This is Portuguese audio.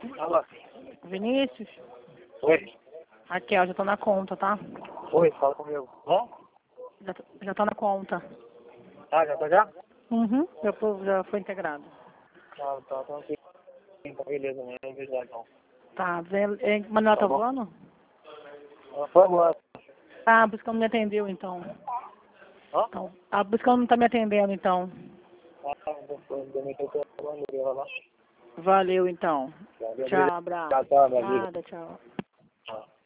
Alô? Vinícius? Oi? Aqui, ó, já tô na conta, tá? Oi, fala comigo. Bom? Já tá na conta. Ah, já tá já? Uhum, já foi integrado. Tá aqui. Então, beleza, né? Eu vejo lá então. Tá, Manuel tá Tá bom. voando? Foi agora. Ah, por isso que não me atendeu, então. Hã? Então, por isso que não tá me atendendo, então. Também tô trabalhando lá. Valeu, então. Obrigado. Tchau, abraço. Tchau, minha vida. Nada, tchau. Tchau.